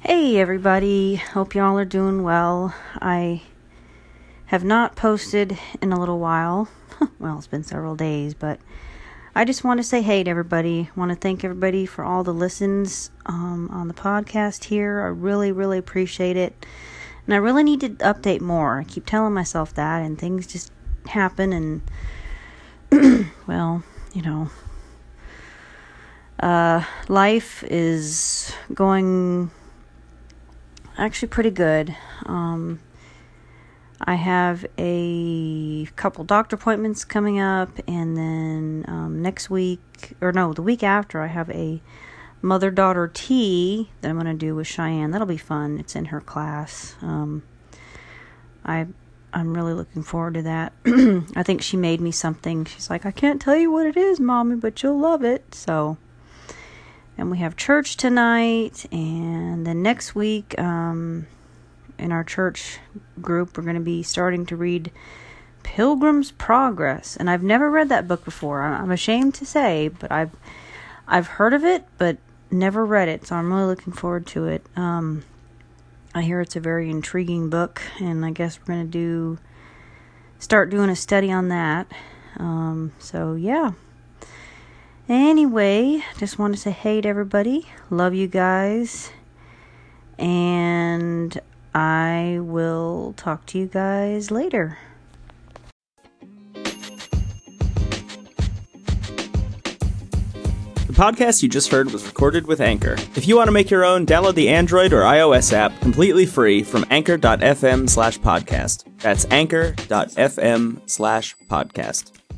Hey everybody, hope y'all are doing well. I have not posted in a little while. Well, it's been several days, but I just want to say hey to everybody. I want to thank everybody for all the listens on the podcast here. I really, really appreciate it. And I really need to update more. I keep telling myself that, and things just happen, and well, life is going actually pretty good. I have a couple doctor appointments coming up, and then the week after, I have a mother-daughter tea that I'm going to do with Cheyenne. That'll be fun. It's in her class. I'm really looking forward to that. I think she made me something. She's like, I can't tell you what it is, Mommy, but you'll love it. And we have church tonight, and then next week, in our church group, we're going to be starting to read Pilgrim's Progress. And I've never read that book before. I'm ashamed to say, but I've heard of it, but never read it. So I'm really looking forward to it. I hear it's a very intriguing book, and I guess we're going to start doing a study on that. So yeah. Anyway, just want to say hey to everybody. Love you guys. And I will talk to you guys later. The podcast you just heard was recorded with Anchor. If you want to make your own, download the Android or iOS app completely free from anchor.fm/podcast. That's anchor.fm/podcast.